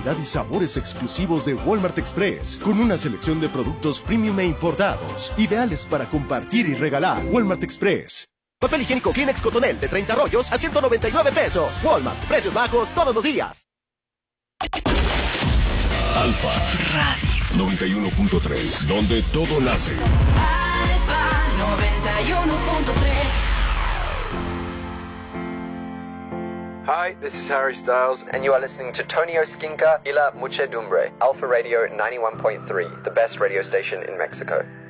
calidad y sabores exclusivos de Walmart Express, con una selección de productos premium e importados, ideales para compartir y regalar. Walmart Express. Papel higiénico Kleenex Cotonel de 30 rollos a 199 pesos. Walmart, precios bajos todos los días. Alfa Radio 91.3, donde todo nace. Alfa 91.3. Hi, this is Harry Styles, and you are listening to Tonio Skinka y La Muchedumbre, Alpha Radio 91.3, the best radio station in Mexico.